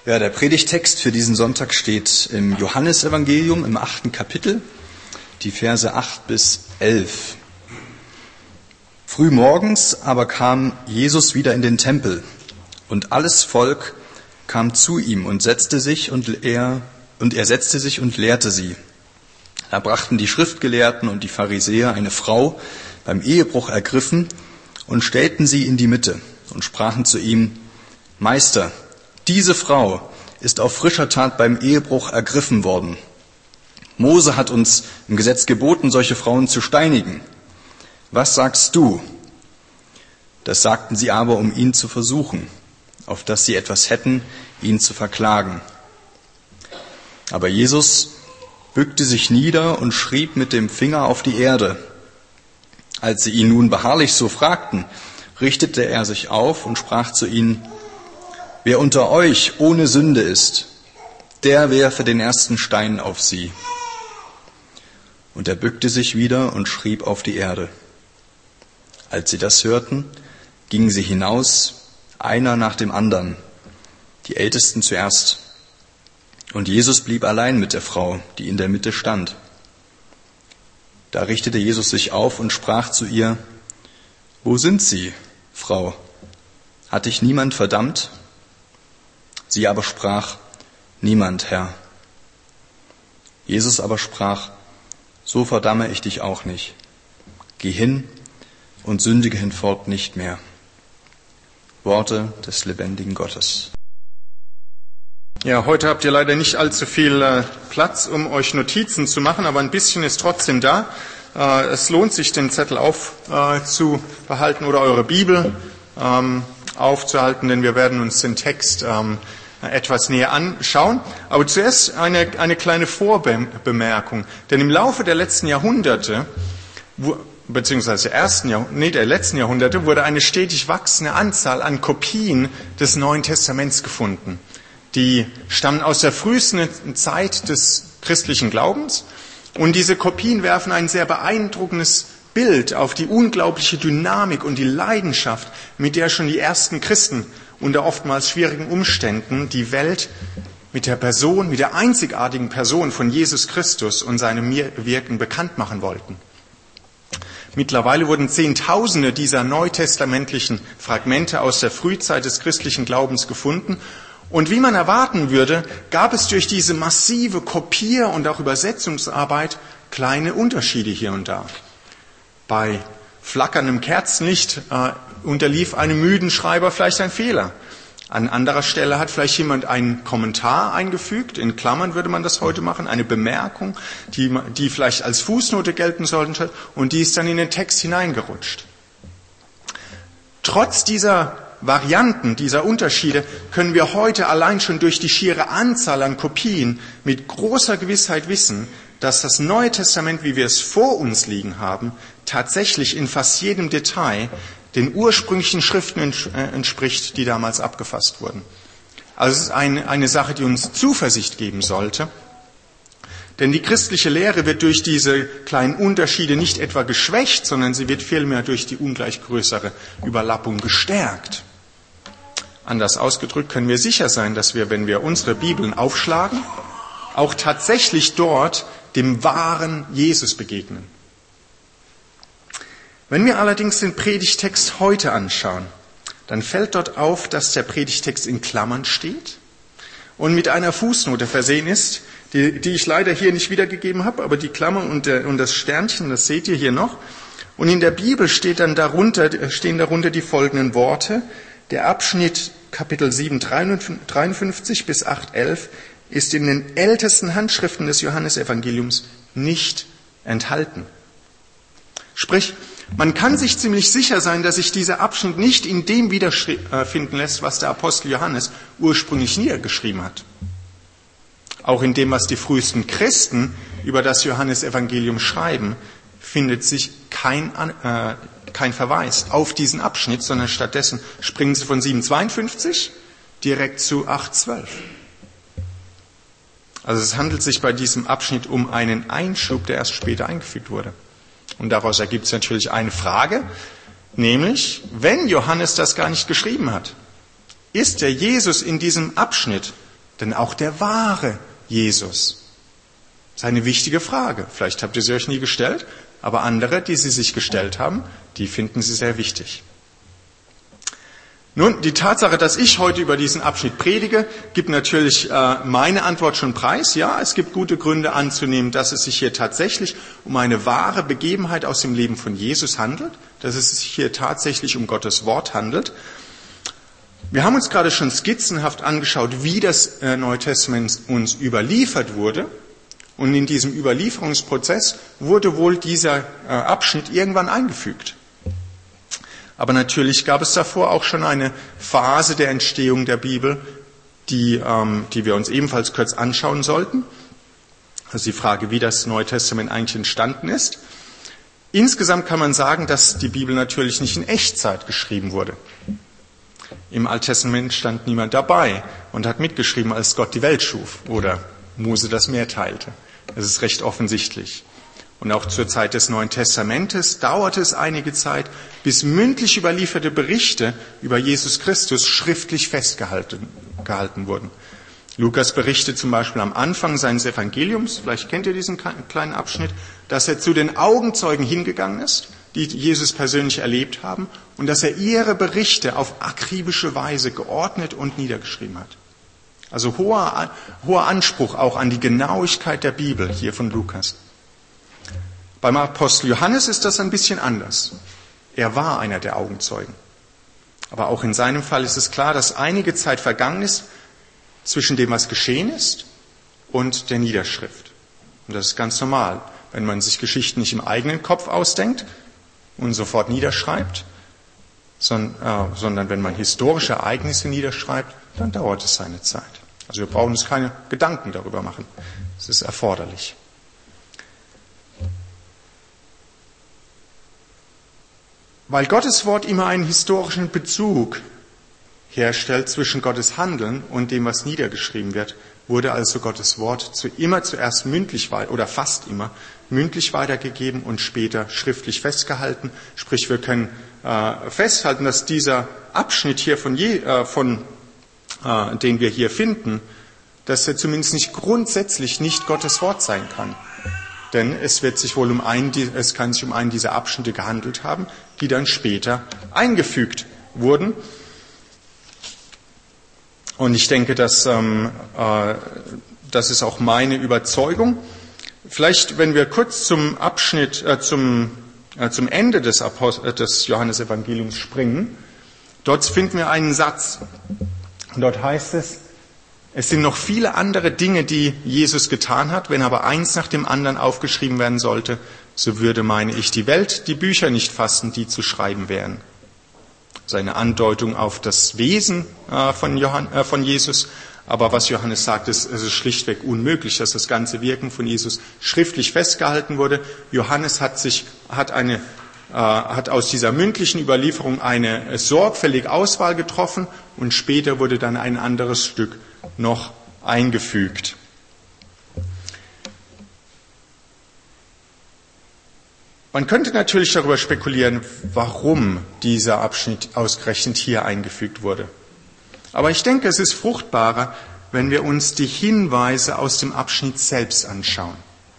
Ja, der Predigtext für diesen Sonntag steht im Johannesevangelium im 8. Kapitel, die Verse 8 bis 11. Frühmorgens aber kam Jesus wieder in den Tempel, und alles Volk kam zu ihm und er setzte sich und lehrte sie. Da brachten die Schriftgelehrten und die Pharisäer eine Frau beim Ehebruch ergriffen und stellten sie in die Mitte und sprachen zu ihm: Meister, diese Frau ist auf frischer Tat beim Ehebruch ergriffen worden. Mose hat uns im Gesetz geboten, solche Frauen zu steinigen. Was sagst du? Das sagten sie aber, um ihn zu versuchen, auf dass sie etwas hätten, ihn zu verklagen. Aber Jesus bückte sich nieder und schrieb mit dem Finger auf die Erde. Als sie ihn nun beharrlich so fragten, richtete er sich auf und sprach zu ihnen: Wer unter euch ohne Sünde ist, der werfe den ersten Stein auf sie. Und er bückte sich wieder und schrieb auf die Erde. Als sie das hörten, gingen sie hinaus, einer nach dem anderen, die Ältesten zuerst. Und Jesus blieb allein mit der Frau, die in der Mitte stand. Da richtete Jesus sich auf und sprach zu ihr: Wo sind sie, Frau? Hat dich niemand verdammt? Sie aber sprach: Niemand, Herr. Jesus aber sprach: So verdamme ich dich auch nicht. Geh hin und sündige hinfort nicht mehr. Worte des lebendigen Gottes. Ja, heute habt ihr leider nicht allzu viel Platz, um euch Notizen zu machen, aber ein bisschen ist trotzdem da. Es lohnt sich, den Zettel aufzubehalten oder eure Bibel aufzuhalten, denn wir werden uns den Text etwas näher anschauen. Aber zuerst eine kleine Vorbemerkung. Denn im Laufe der letzten Jahrhunderte, beziehungsweise der letzten Jahrhunderte, wurde eine stetig wachsende Anzahl an Kopien des Neuen Testaments gefunden. Die stammen aus der frühesten Zeit des christlichen Glaubens. Und diese Kopien werfen ein sehr beeindruckendes Bild auf die unglaubliche Dynamik und die Leidenschaft, mit der schon die ersten Christen unter oftmals schwierigen Umständen die Welt mit der einzigartigen Person von Jesus Christus und seinem Wirken bekannt machen wollten. Mittlerweile wurden Zehntausende dieser neutestamentlichen Fragmente aus der Frühzeit des christlichen Glaubens gefunden. Und wie man erwarten würde, gab es durch diese massive Kopier- und auch Übersetzungsarbeit kleine Unterschiede hier und da. Bei flackerndem Kerzenlicht unterlief einem müden Schreiber vielleicht ein Fehler. An anderer Stelle hat vielleicht jemand einen Kommentar eingefügt, in Klammern würde man das heute machen, eine Bemerkung, die vielleicht als Fußnote gelten sollte, und die ist dann in den Text hineingerutscht. Trotz dieser Varianten, dieser Unterschiede können wir heute allein schon durch die schiere Anzahl an Kopien mit großer Gewissheit wissen, dass das Neue Testament, wie wir es vor uns liegen haben, tatsächlich in fast jedem Detail den ursprünglichen Schriften entspricht, die damals abgefasst wurden. Also es ist eine Sache, die uns Zuversicht geben sollte. Denn die christliche Lehre wird durch diese kleinen Unterschiede nicht etwa geschwächt, sondern sie wird vielmehr durch die ungleich größere Überlappung gestärkt. Anders ausgedrückt können wir sicher sein, dass wir, wenn wir unsere Bibeln aufschlagen, auch tatsächlich dort dem wahren Jesus begegnen. Wenn wir allerdings den Predigtext heute anschauen, dann fällt dort auf, dass der Predigtext in Klammern steht und mit einer Fußnote versehen ist, die ich leider hier nicht wiedergegeben habe, aber die Klammer und das Sternchen, das seht ihr hier noch. Und in der Bibel stehen darunter die folgenden Worte: Der Abschnitt Kapitel 7, 53 bis 8, 11 ist in den ältesten Handschriften des Johannesevangeliums nicht enthalten. Sprich, man kann sich ziemlich sicher sein, dass sich dieser Abschnitt nicht in dem wiederfinden lässt, was der Apostel Johannes ursprünglich niedergeschrieben hat. Auch in dem, was die frühesten Christen über das Johannesevangelium schreiben, findet sich kein Verweis auf diesen Abschnitt, sondern stattdessen springen sie von 7,52 direkt zu 8,12. Also es handelt sich bei diesem Abschnitt um einen Einschub, der erst später eingefügt wurde. Und daraus ergibt sich natürlich eine Frage, nämlich, wenn Johannes das gar nicht geschrieben hat, ist der Jesus in diesem Abschnitt denn auch der wahre Jesus? Das ist eine wichtige Frage. Vielleicht habt ihr sie euch nie gestellt, aber andere, die sie sich gestellt haben, die finden sie sehr wichtig. Nun, die Tatsache, dass ich heute über diesen Abschnitt predige, gibt natürlich meine Antwort schon preis. Ja, es gibt gute Gründe anzunehmen, dass es sich hier tatsächlich um eine wahre Begebenheit aus dem Leben von Jesus handelt, dass es sich hier tatsächlich um Gottes Wort handelt. Wir haben uns gerade schon skizzenhaft angeschaut, wie das Neue Testament uns überliefert wurde. Und in diesem Überlieferungsprozess wurde wohl dieser Abschnitt irgendwann eingefügt. Aber natürlich gab es davor auch schon eine Phase der Entstehung der Bibel, die wir uns ebenfalls kurz anschauen sollten. Also die Frage, wie das Neue Testament eigentlich entstanden ist. Insgesamt kann man sagen, dass die Bibel natürlich nicht in Echtzeit geschrieben wurde. Im Alten Testament stand niemand dabei und hat mitgeschrieben, als Gott die Welt schuf oder Mose das Meer teilte. Das ist recht offensichtlich. Und auch zur Zeit des Neuen Testamentes dauerte es einige Zeit, bis mündlich überlieferte Berichte über Jesus Christus schriftlich festgehalten wurden. Lukas berichtet zum Beispiel am Anfang seines Evangeliums, vielleicht kennt ihr diesen kleinen Abschnitt, dass er zu den Augenzeugen hingegangen ist, die Jesus persönlich erlebt haben, und dass er ihre Berichte auf akribische Weise geordnet und niedergeschrieben hat. Also hoher Anspruch auch an die Genauigkeit der Bibel hier von Lukas. Beim Apostel Johannes ist das ein bisschen anders. Er war einer der Augenzeugen. Aber auch in seinem Fall ist es klar, dass einige Zeit vergangen ist zwischen dem, was geschehen ist, und der Niederschrift. Und das ist ganz normal, wenn man sich Geschichten nicht im eigenen Kopf ausdenkt und sofort niederschreibt, sondern wenn man historische Ereignisse niederschreibt, dann dauert es seine Zeit. Also wir brauchen uns keine Gedanken darüber machen. Es ist erforderlich. Weil Gottes Wort immer einen historischen Bezug herstellt zwischen Gottes Handeln und dem, was niedergeschrieben wird, wurde also Gottes Wort immer zuerst mündlich oder fast immer mündlich weitergegeben und später schriftlich festgehalten. Sprich, wir können festhalten, dass dieser Abschnitt hier den wir hier finden, dass er zumindest nicht grundsätzlich nicht Gottes Wort sein kann. Denn es kann sich um einen dieser Abschnitte gehandelt haben, die dann später eingefügt wurden. Und ich denke, das ist auch meine Überzeugung. Vielleicht, wenn wir kurz zum Abschnitt, zum Ende des Johannesevangeliums springen, dort finden wir einen Satz. Und dort heißt es, es sind noch viele andere Dinge, die Jesus getan hat. Wenn aber eins nach dem anderen aufgeschrieben werden sollte, so würde, meine ich, die Welt die Bücher nicht fassen, die zu schreiben wären. Seine Andeutung auf das Wesen von Jesus. Aber was Johannes sagt, es ist schlichtweg unmöglich, dass das ganze Wirken von Jesus schriftlich festgehalten wurde. Johannes hat aus dieser mündlichen Überlieferung eine sorgfältige Auswahl getroffen und später wurde dann ein anderes Stück noch eingefügt. Man könnte natürlich darüber spekulieren, warum dieser Abschnitt ausgerechnet hier eingefügt wurde. Aber ich denke, es ist fruchtbarer, wenn wir uns die Hinweise aus dem Abschnitt selbst anschauen.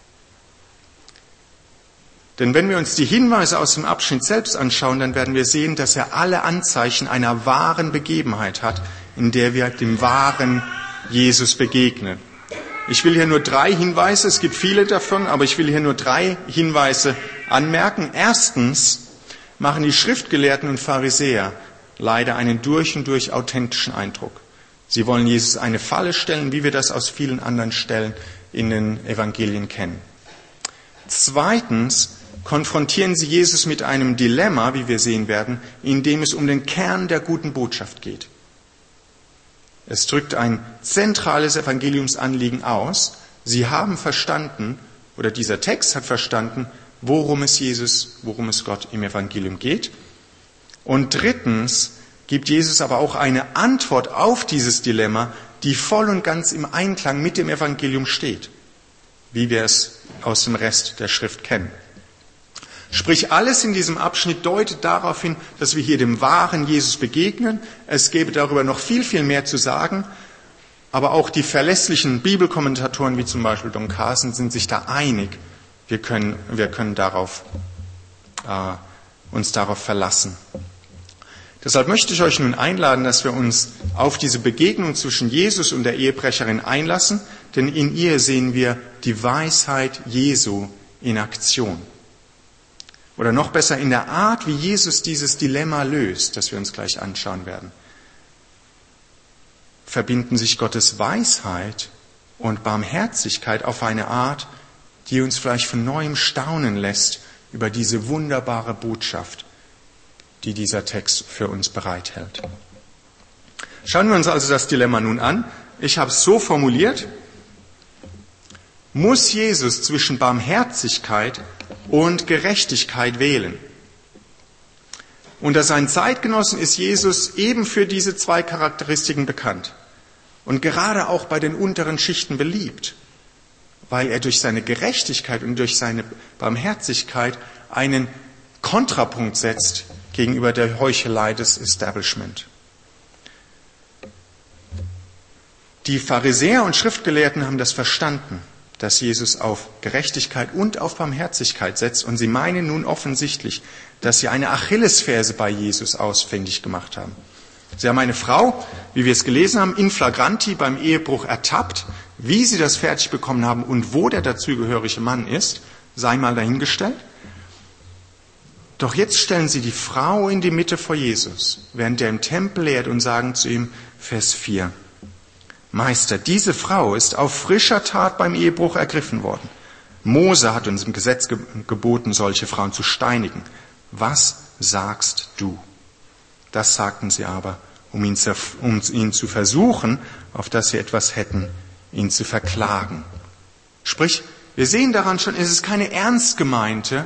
Denn wenn wir uns die Hinweise aus dem Abschnitt selbst anschauen, dann werden wir sehen, dass er alle Anzeichen einer wahren Begebenheit hat, in der wir dem wahren Jesus begegnen. Ich will hier nur 3 Hinweise, es gibt viele davon, aber ich will hier nur 3 Hinweise anmerken. Erstens machen die Schriftgelehrten und Pharisäer leider einen durch und durch authentischen Eindruck. Sie wollen Jesus eine Falle stellen, wie wir das aus vielen anderen Stellen in den Evangelien kennen. Zweitens konfrontieren sie Jesus mit einem Dilemma, wie wir sehen werden, in dem es um den Kern der guten Botschaft geht. Es drückt ein zentrales Evangeliumsanliegen aus. Sie haben verstanden, oder dieser Text hat verstanden, worum es Gott im Evangelium geht. Und drittens gibt Jesus aber auch eine Antwort auf dieses Dilemma, die voll und ganz im Einklang mit dem Evangelium steht, wie wir es aus dem Rest der Schrift kennen. Sprich, alles in diesem Abschnitt deutet darauf hin, dass wir hier dem wahren Jesus begegnen. Es gäbe darüber noch viel, viel mehr zu sagen. Aber auch die verlässlichen Bibelkommentatoren, wie zum Beispiel Don Carson, sind sich da einig. Wir können uns darauf verlassen. Deshalb möchte ich euch nun einladen, dass wir uns auf diese Begegnung zwischen Jesus und der Ehebrecherin einlassen, denn in ihr sehen wir die Weisheit Jesu in Aktion. Oder noch besser in der Art, wie Jesus dieses Dilemma löst, das wir uns gleich anschauen werden. Verbinden sich Gottes Weisheit und Barmherzigkeit auf eine Art, die uns vielleicht von neuem staunen lässt über diese wunderbare Botschaft, die dieser Text für uns bereithält. Schauen wir uns also das Dilemma nun an. Ich habe es so formuliert: Muss Jesus zwischen Barmherzigkeit und Gerechtigkeit wählen? Unter seinen Zeitgenossen ist Jesus eben für diese zwei Charakteristiken bekannt und gerade auch bei den unteren Schichten beliebt, weil er durch seine Gerechtigkeit und durch seine Barmherzigkeit einen Kontrapunkt setzt gegenüber der Heuchelei des Establishment. Die Pharisäer und Schriftgelehrten haben das verstanden, dass Jesus auf Gerechtigkeit und auf Barmherzigkeit setzt, und sie meinen nun offensichtlich, dass sie eine Achillesferse bei Jesus ausfindig gemacht haben. Sie haben eine Frau, wie wir es gelesen haben, in flagranti beim Ehebruch ertappt. Wie sie das fertig bekommen haben und wo der dazugehörige Mann ist, sei mal dahingestellt. Doch jetzt stellen sie die Frau in die Mitte vor Jesus, während er im Tempel lehrt, und sagen zu ihm, Vers 4, Meister, diese Frau ist auf frischer Tat beim Ehebruch ergriffen worden. Mose hat uns im Gesetz geboten, solche Frauen zu steinigen. Was sagst du? Das sagten sie aber, um ihn zu versuchen, auf dass sie etwas hätten, ihn zu verklagen. Sprich, wir sehen daran schon, es ist keine ernst gemeinte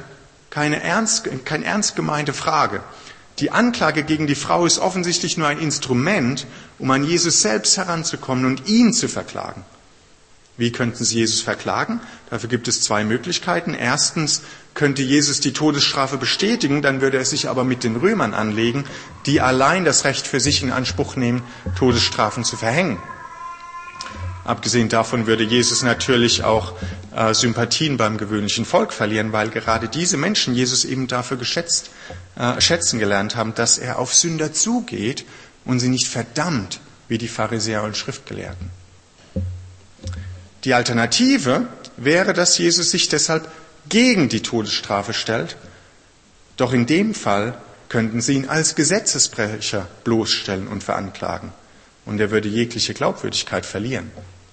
Frage. Die Anklage gegen die Frau ist offensichtlich nur ein Instrument, um an Jesus selbst heranzukommen und ihn zu verklagen. Wie könnten sie Jesus verklagen? Dafür gibt es zwei Möglichkeiten. Erstens könnte Jesus die Todesstrafe bestätigen, dann würde er sich aber mit den Römern anlegen, die allein das Recht für sich in Anspruch nehmen, Todesstrafen zu verhängen. Abgesehen davon würde Jesus natürlich auch Sympathien beim gewöhnlichen Volk verlieren, weil gerade diese Menschen Jesus eben dafür schätzen gelernt haben, dass er auf Sünder zugeht und sie nicht verdammt, wie die Pharisäer und Schriftgelehrten. Die Alternative wäre, dass Jesus sich deshalb gegen die Todesstrafe stellt. Doch in dem Fall könnten sie ihn als Gesetzesbrecher bloßstellen und veranklagen. Und er würde jegliche Glaubwürdigkeit verlieren.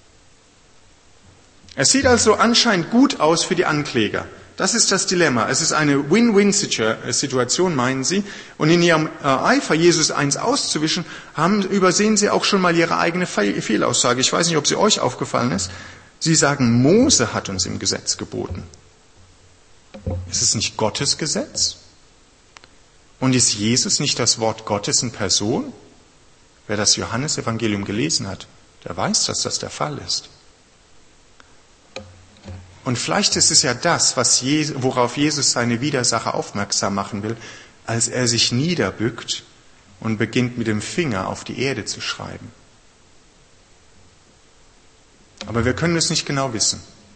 Es sieht also anscheinend gut aus für die Ankläger. Das ist das Dilemma. Es ist eine Win-Win-Situation, meinen sie. Und in ihrem Eifer, Jesus eins auszuwischen, übersehen sie auch schon mal ihre eigene Fehlaussage. Ich weiß nicht, ob sie euch aufgefallen ist. Sie sagen, Mose hat uns im Gesetz geboten. Ist es nicht Gottes Gesetz? Und ist Jesus nicht das Wort Gottes in Person? Wer das Johannesevangelium gelesen hat, der weiß, dass das der Fall ist. Und vielleicht ist es ja das, worauf Jesus seine Widersacher aufmerksam machen will, als er sich niederbückt und beginnt mit dem Finger auf die Erde zu schreiben. Aber wir können es nicht genau wissen.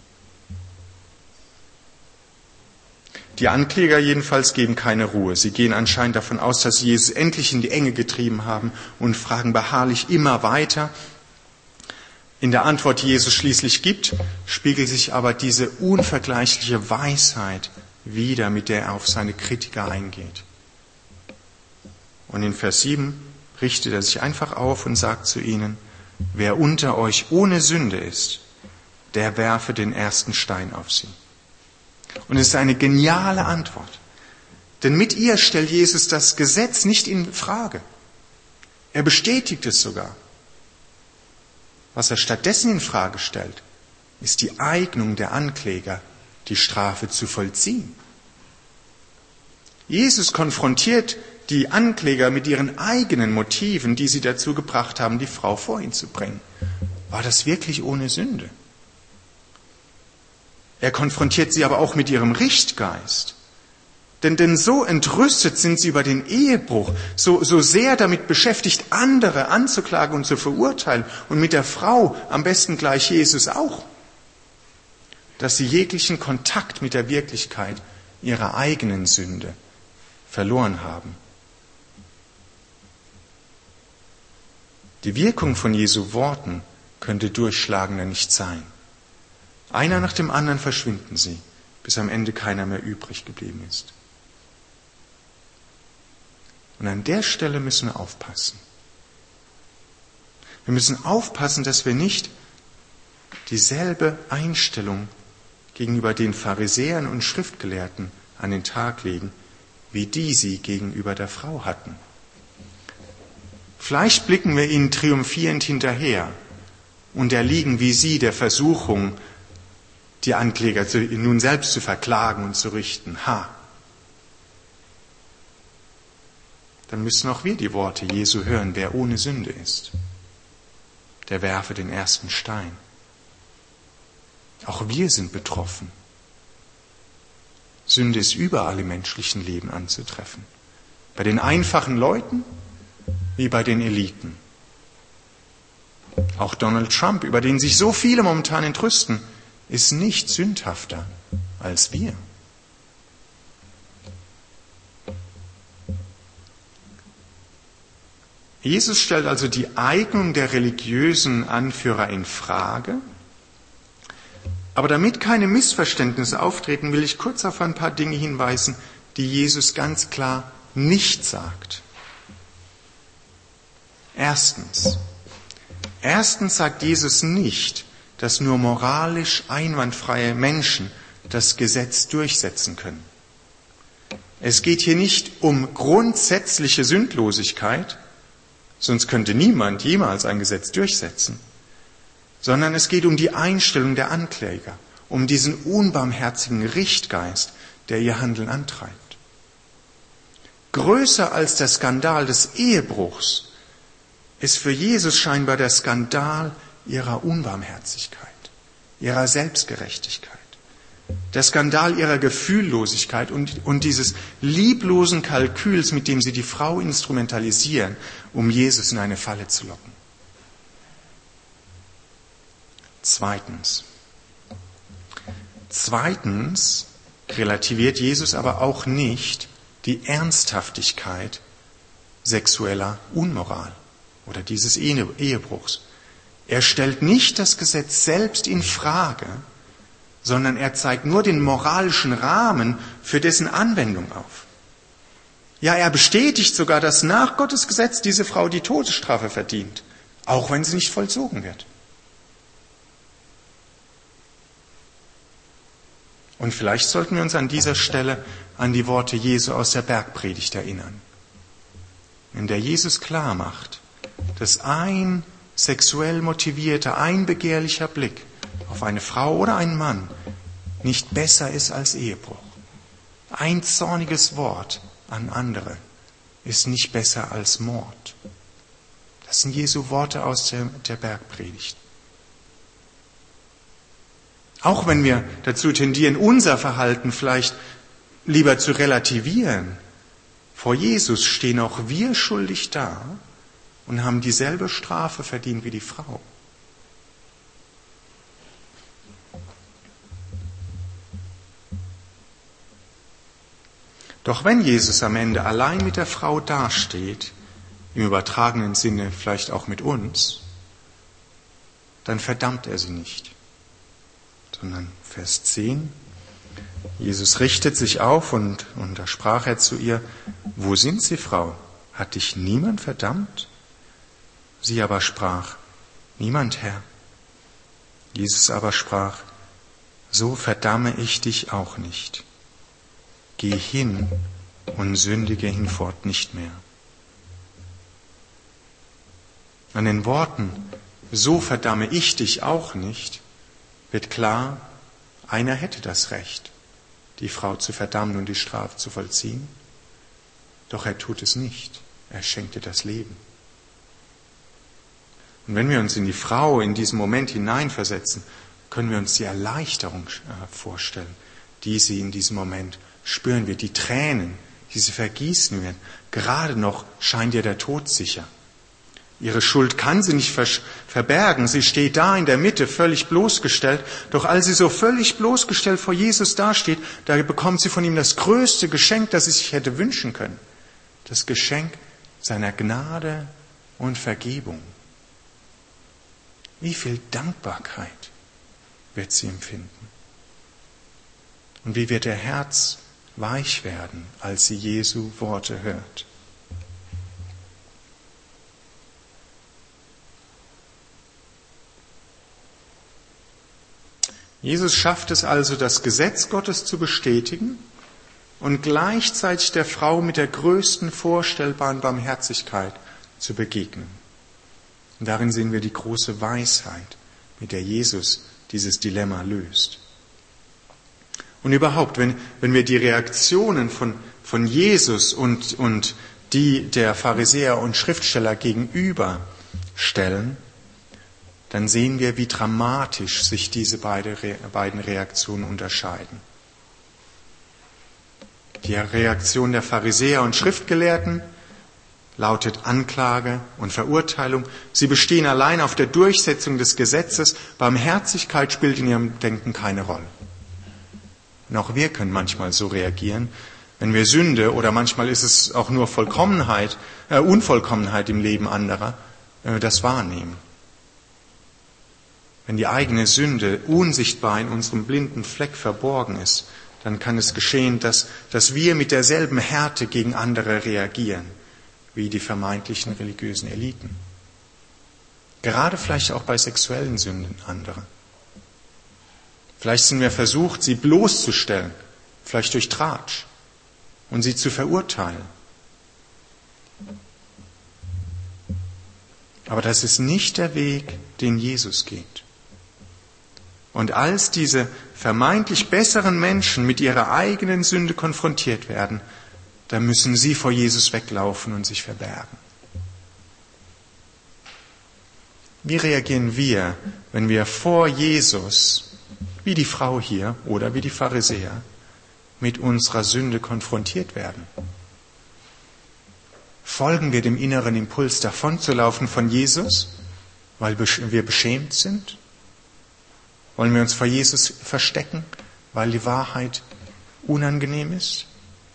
Die Ankläger jedenfalls geben keine Ruhe. Sie gehen anscheinend davon aus, dass sie Jesus endlich in die Enge getrieben haben und fragen beharrlich immer weiter. In der Antwort, die Jesus schließlich gibt, spiegelt sich aber diese unvergleichliche Weisheit wider, mit der er auf seine Kritiker eingeht. Und in Vers 7 richtet er sich einfach auf und sagt zu ihnen, wer unter euch ohne Sünde ist, der werfe den ersten Stein auf sie. Und es ist eine geniale Antwort. Denn mit ihr stellt Jesus das Gesetz nicht in Frage. Er bestätigt es sogar. Was er stattdessen in Frage stellt, ist die Eignung der Ankläger, die Strafe zu vollziehen. Jesus konfrontiert die Ankläger mit ihren eigenen Motiven, die sie dazu gebracht haben, die Frau vor ihn zu bringen. War das wirklich ohne Sünde? Er konfrontiert sie aber auch mit ihrem Richtgeist. Denn so entrüstet sind sie über den Ehebruch, so sehr damit beschäftigt, andere anzuklagen und zu verurteilen und mit der Frau am besten gleich Jesus auch, dass sie jeglichen Kontakt mit der Wirklichkeit ihrer eigenen Sünde verloren haben. Die Wirkung von Jesu Worten könnte durchschlagender nicht sein. Einer nach dem anderen verschwinden sie, bis am Ende keiner mehr übrig geblieben ist. Und an der Stelle müssen wir aufpassen. Wir müssen aufpassen, dass wir nicht dieselbe Einstellung gegenüber den Pharisäern und Schriftgelehrten an den Tag legen, wie die sie gegenüber der Frau hatten. Vielleicht blicken wir ihnen triumphierend hinterher und erliegen wie sie der Versuchung, die Ankläger nun selbst zu verklagen und zu richten. Dann müssen auch wir die Worte Jesu hören: Wer ohne Sünde ist, der werfe den ersten Stein. Auch wir sind betroffen. Sünde ist überall im menschlichen Leben anzutreffen. Bei den einfachen Leuten wie bei den Eliten. Auch Donald Trump, über den sich so viele momentan entrüsten, ist nicht sündhafter als wir. Jesus stellt also die Eignung der religiösen Anführer in Frage. Aber damit keine Missverständnisse auftreten, will ich kurz auf ein paar Dinge hinweisen, die Jesus ganz klar nicht sagt. Erstens sagt Jesus nicht, dass nur moralisch einwandfreie Menschen das Gesetz durchsetzen können. Es geht hier nicht um grundsätzliche Sündlosigkeit, sonst könnte niemand jemals ein Gesetz durchsetzen, sondern es geht um die Einstellung der Ankläger, um diesen unbarmherzigen Richtgeist, der ihr Handeln antreibt. Größer als der Skandal des Ehebruchs ist für Jesus scheinbar der Skandal ihrer Unbarmherzigkeit, ihrer Selbstgerechtigkeit, der Skandal ihrer Gefühllosigkeit und dieses lieblosen Kalküls, mit dem sie die Frau instrumentalisieren, um Jesus in eine Falle zu locken. Zweitens relativiert Jesus aber auch nicht die Ernsthaftigkeit sexueller Unmoral oder dieses Ehebruchs. Er stellt nicht das Gesetz selbst in Frage, sondern er zeigt nur den moralischen Rahmen für dessen Anwendung auf. Ja, er bestätigt sogar, dass nach Gottes Gesetz diese Frau die Todesstrafe verdient, auch wenn sie nicht vollzogen wird. Und vielleicht sollten wir uns an dieser Stelle an die Worte Jesu aus der Bergpredigt erinnern, in der Jesus klar macht, dass ein sexuell motivierter, ein begehrlicher Blick auf eine Frau oder einen Mann nicht besser ist als Ehebruch. Ein zorniges Wort an andere ist nicht besser als Mord. Das sind Jesu Worte aus der Bergpredigt. Auch wenn wir dazu tendieren, unser Verhalten vielleicht lieber zu relativieren, vor Jesus stehen auch wir schuldig da und haben dieselbe Strafe verdient wie die Frau. Doch wenn Jesus am Ende allein mit der Frau dasteht, im übertragenen Sinne vielleicht auch mit uns, dann verdammt er sie nicht. Sondern Vers 10, Jesus richtet sich auf und da sprach er zu ihr: Wo sind sie, Frau? Hat dich niemand verdammt? Sie aber sprach: Niemand, Herr. Jesus aber sprach: So verdamme ich dich auch nicht. Geh hin und sündige hinfort nicht mehr. An den Worten: So verdamme ich dich auch nicht, wird klar, einer hätte das Recht, die Frau zu verdammen und die Strafe zu vollziehen. Doch er tut es nicht. Er schenkt ihr das Leben. Und wenn wir uns in die Frau in diesem Moment hineinversetzen, können wir uns die Erleichterung vorstellen, die sie in diesem Moment spüren wir die Tränen, die sie vergießen werden. Gerade noch scheint ihr der Tod sicher. Ihre Schuld kann sie nicht verbergen. Sie steht da in der Mitte, völlig bloßgestellt. Doch als sie so völlig bloßgestellt vor Jesus dasteht, da bekommt sie von ihm das größte Geschenk, das sie sich hätte wünschen können. Das Geschenk seiner Gnade und Vergebung. Wie viel Dankbarkeit wird sie empfinden? Und wie wird ihr Herz weich werden, als sie Jesu Worte hört? Jesus schafft es also, das Gesetz Gottes zu bestätigen und gleichzeitig der Frau mit der größten vorstellbaren Barmherzigkeit zu begegnen. Und darin sehen wir die große Weisheit, mit der Jesus dieses Dilemma löst. Und überhaupt, wenn wir die Reaktionen von Jesus und die der Pharisäer und Schriftsteller gegenüberstellen, dann sehen wir, wie dramatisch sich diese beiden Reaktionen unterscheiden. Die Reaktion der Pharisäer und Schriftgelehrten lautet Anklage und Verurteilung. Sie bestehen allein auf der Durchsetzung des Gesetzes. Barmherzigkeit spielt in ihrem Denken keine Rolle. Und auch wir können manchmal so reagieren, wenn wir Sünde oder manchmal ist es auch nur Unvollkommenheit im Leben anderer, wenn wir das wahrnehmen. Wenn die eigene Sünde unsichtbar in unserem blinden Fleck verborgen ist, dann kann es geschehen, dass wir mit derselben Härte gegen andere reagieren, wie die vermeintlichen religiösen Eliten. Gerade vielleicht auch bei sexuellen Sünden anderer. Vielleicht sind wir versucht, sie bloßzustellen, vielleicht durch Tratsch, und sie zu verurteilen. Aber das ist nicht der Weg, den Jesus geht. Und als diese vermeintlich besseren Menschen mit ihrer eigenen Sünde konfrontiert werden, da müssen sie vor Jesus weglaufen und sich verbergen. Wie reagieren wir, wenn wir vor Jesus, wie die Frau hier oder wie die Pharisäer, mit unserer Sünde konfrontiert werden? Folgen wir dem inneren Impuls, davonzulaufen von Jesus, weil wir beschämt sind? Wollen wir uns vor Jesus verstecken, weil die Wahrheit unangenehm ist?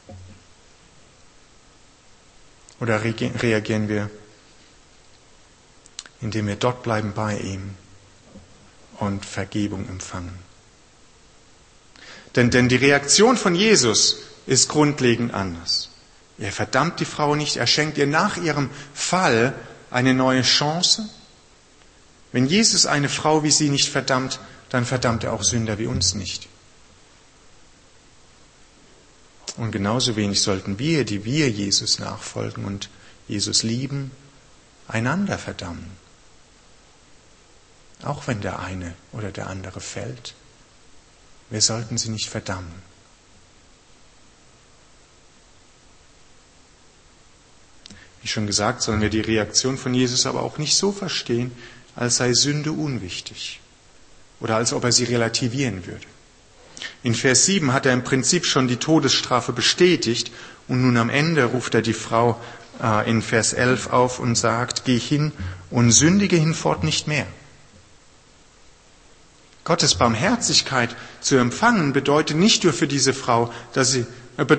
Oder reagieren wir, indem wir dort bleiben bei ihm und Vergebung empfangen? Denn die Reaktion von Jesus ist grundlegend anders. Er verdammt die Frau nicht, er schenkt ihr nach ihrem Fall eine neue Chance. Wenn Jesus eine Frau wie sie nicht verdammt, dann verdammt er auch Sünder wie uns nicht. Und genauso wenig sollten wir, die wir Jesus nachfolgen und Jesus lieben, einander verdammen. Auch wenn der eine oder der andere fällt. Wir sollten sie nicht verdammen. Wie schon gesagt, sollen wir die Reaktion von Jesus aber auch nicht so verstehen, als sei Sünde unwichtig oder als ob er sie relativieren würde. In Vers 7 hat er im Prinzip schon die Todesstrafe bestätigt und nun am Ende ruft er die Frau in Vers 11 auf und sagt, geh hin und sündige hinfort nicht mehr. Gottes Barmherzigkeit zu empfangen bedeutet für diese Frau, dass sie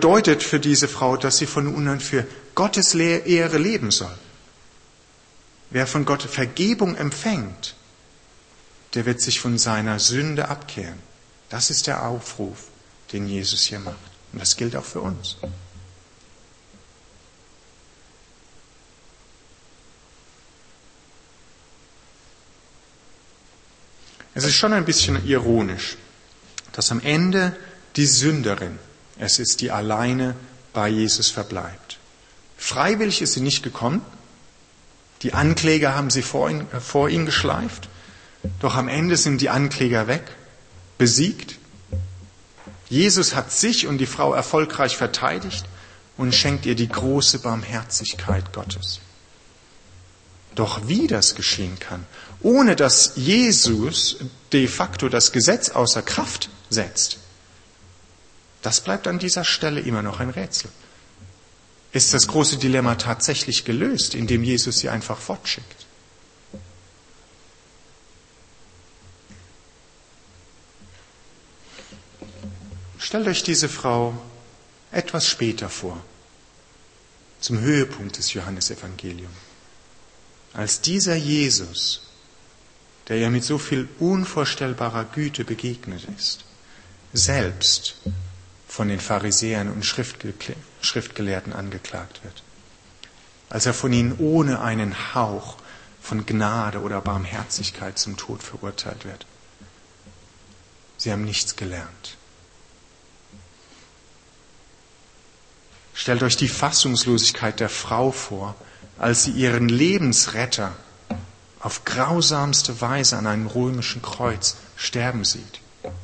von nun an für Gottes Ehre leben soll. Wer von Gott Vergebung empfängt, der wird sich von seiner Sünde abkehren. Das ist der Aufruf, den Jesus hier macht. Und das gilt auch für uns. Es ist schon ein bisschen ironisch, dass am Ende die Sünderin es ist, die alleine bei Jesus verbleibt. Freiwillig ist sie nicht gekommen. Die Ankläger haben sie vor ihn geschleift. Doch am Ende sind die Ankläger weg, besiegt. Jesus hat sich und die Frau erfolgreich verteidigt und schenkt ihr die große Barmherzigkeit Gottes. Doch wie das geschehen kann, ohne dass Jesus de facto das Gesetz außer Kraft setzt, Das bleibt an dieser Stelle immer noch ein Rätsel. Ist das große Dilemma tatsächlich gelöst, indem Jesus sie einfach fortschickt? Stellt euch diese Frau etwas später vor, zum Höhepunkt des Johannesevangeliums, als dieser Jesus, der ja mit so viel unvorstellbarer Güte begegnet ist, selbst von den Pharisäern und Schriftgelehrten angeklagt wird, als er von ihnen ohne einen Hauch von Gnade oder Barmherzigkeit zum Tod verurteilt wird. Sie haben nichts gelernt. Stellt euch die Fassungslosigkeit der Frau vor, als sie ihren Lebensretter auf grausamste Weise an einem römischen Kreuz sterben sieht.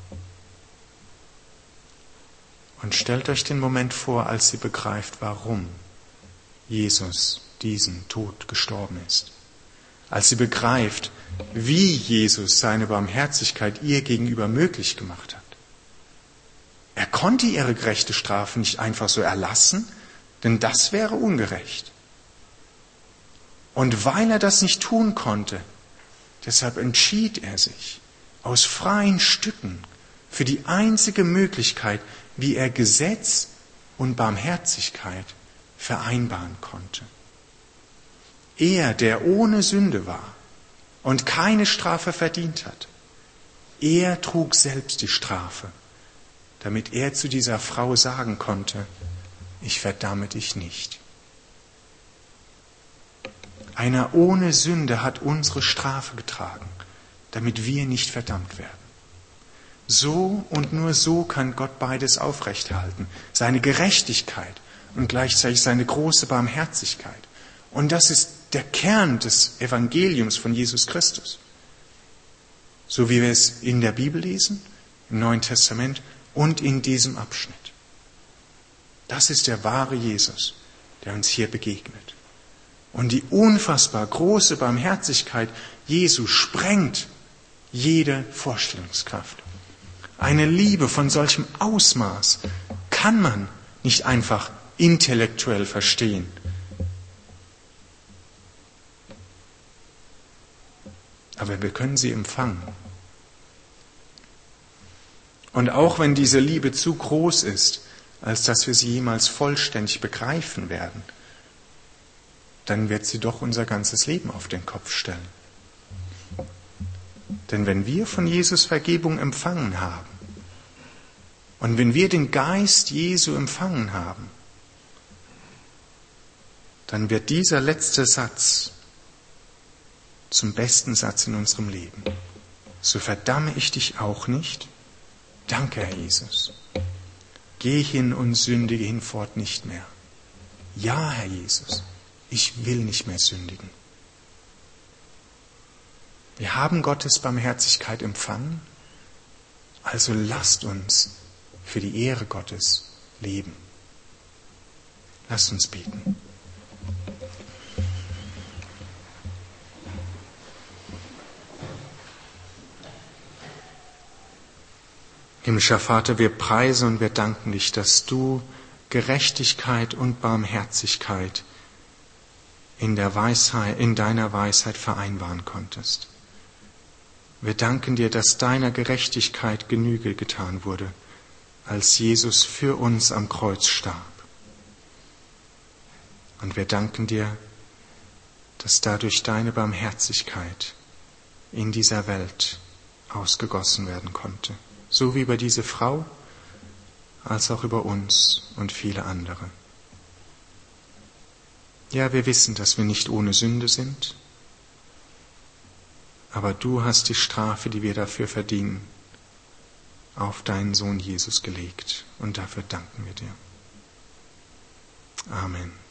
Und stellt euch den Moment vor, als sie begreift, warum Jesus diesen Tod gestorben ist. Als sie begreift, wie Jesus seine Barmherzigkeit ihr gegenüber möglich gemacht hat. Er konnte ihre gerechte Strafe nicht einfach so erlassen, denn das wäre ungerecht. Und weil er das nicht tun konnte, deshalb entschied er sich aus freien Stücken für die einzige Möglichkeit, wie er Gesetz und Barmherzigkeit vereinbaren konnte. Er, der ohne Sünde war und keine Strafe verdient hat, er trug selbst die Strafe, damit er zu dieser Frau sagen konnte, ich verdamme dich nicht. Einer ohne Sünde hat unsere Strafe getragen, damit wir nicht verdammt werden. So und nur so kann Gott beides aufrechterhalten. Seine Gerechtigkeit und gleichzeitig seine große Barmherzigkeit. Und das ist der Kern des Evangeliums von Jesus Christus. So wie wir es in der Bibel lesen, im Neuen Testament und in diesem Abschnitt. Das ist der wahre Jesus, der uns hier begegnet. Und die unfassbar große Barmherzigkeit Jesu sprengt jede Vorstellungskraft. Eine Liebe von solchem Ausmaß kann man nicht einfach intellektuell verstehen. Aber wir können sie empfangen. Und auch wenn diese Liebe zu groß ist, als dass wir sie jemals vollständig begreifen werden, dann wird sie doch unser ganzes Leben auf den Kopf stellen. Denn wenn wir von Jesus Vergebung empfangen haben und wenn wir den Geist Jesu empfangen haben, dann wird dieser letzte Satz zum besten Satz in unserem Leben. So verdamme ich dich auch nicht. Danke, Herr Jesus. Geh hin und sündige hinfort nicht mehr. Ja, Herr Jesus, ich will nicht mehr sündigen. Wir haben Gottes Barmherzigkeit empfangen, also lasst uns für die Ehre Gottes leben. Lasst uns beten. Himmlischer Vater, wir preisen und wir danken dich, dass du Gerechtigkeit und Barmherzigkeit in deiner Weisheit vereinbaren konntest. Wir danken dir, dass deiner Gerechtigkeit Genüge getan wurde, als Jesus für uns am Kreuz starb. Und wir danken dir, dass dadurch deine Barmherzigkeit in dieser Welt ausgegossen werden konnte. So wie über diese Frau, als auch über uns und viele andere. Ja, wir wissen, dass wir nicht ohne Sünde sind, aber du hast die Strafe, die wir dafür verdienen, auf deinen Sohn Jesus gelegt. Und dafür danken wir dir. Amen.